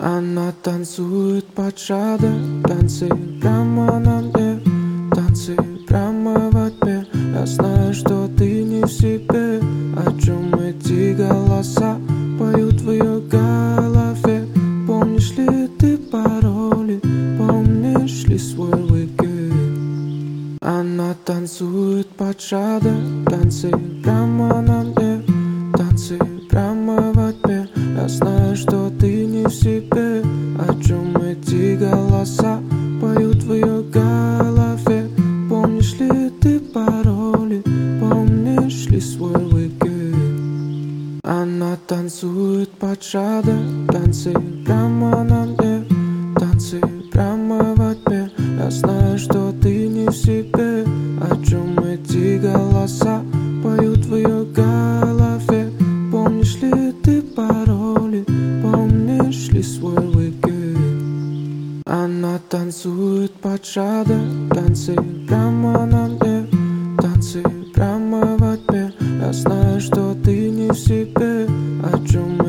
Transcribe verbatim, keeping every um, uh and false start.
Она танцует под шага, танцы прямо на мне, танцы прямо во тьме. Я знаю, что ты не в себе. О чем эти голоса поют в ее голове? Помнишь ли ты пароли? Помнишь ли свой уикенд? Она танцует под шага, танцы прямо на мне, танцы прямо во тьме. Я знаю, что ты не в себе. О чем эти голоса поют в ее голове? Помнишь ли ты пароли? Помнишь ли свой уикенд? Она танцует под шага, танцы прямо на мне, танцы прямо во тьме. Я знаю, что ты не в себе. О чем эти голоса поют в ее голове? Помнишь ли ты пароли? Помнишь ли свой уикенд? Она танцует под шага, танцы прямо на мне, танцы прямо во тьме. Я знаю, что ты не в себе. О чем